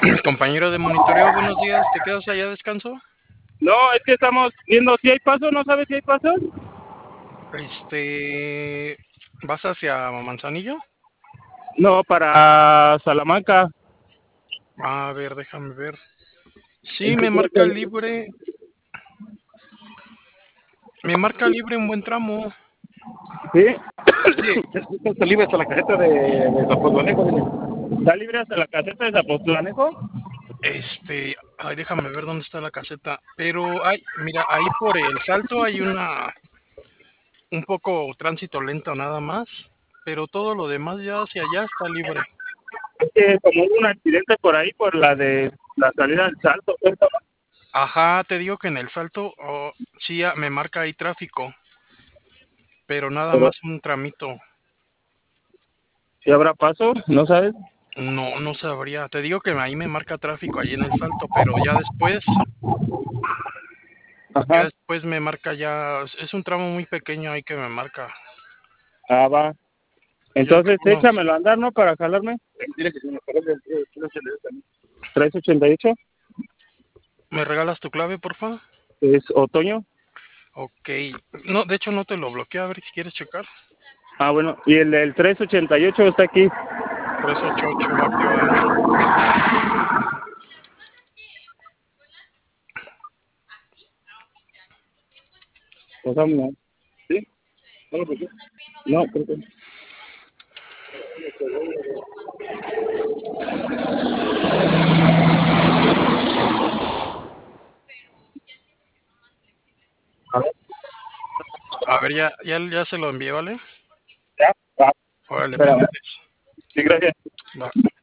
Compañero de monitoreo, buenos días. ¿Te quedas allá a descanso? No, es que estamos viendo si hay paso, ¿no sabes si hay paso? Este, ¿vas hacia Manzanillo? No, para Salamanca. A ver, déjame ver. Sí, Es que creo que... me marca libre un buen tramo. Sí, Sí, está libre hasta la caseta de Zapotlanejo. Dile. ¿Está libre hasta la caseta de Zapotlanejo? ay, déjame ver dónde está la caseta. Pero hay, mira, ahí por el salto hay un poco tránsito lento nada más. Pero todo lo demás ya hacia allá está libre. Es que como hubo un accidente por ahí, por la de la salida del Salto, ¿cierto? Ajá, te digo que en el salto, sí, me marca ahí tráfico. Pero nada Pero más un tramito. si habrá paso, ¿no sabes? No, no sabría. Te digo que ahí me marca tráfico, ahí en el salto, pero ya Ajá. después me marca ya, es un tramo muy pequeño ahí que me marca. Ah, va. Yo creo Entonces unos, échamelo a andar, ¿no? Para jalarme. Dile que si me parece 388 ¿me regalas tu clave, porfa? es otoño. Ok. No, de hecho no te lo bloqueo, a ver si quieres checar. Ah, bueno. Y el 388 está aquí. 388 va que va. Pues vámonos. ¿Sí? No, ¿por qué? No, creo que no. A ver, A ver, ya se lo envié, ¿vale? ya. Va. Órale, pues, Espérame. gracias. Sí, gracias. Va.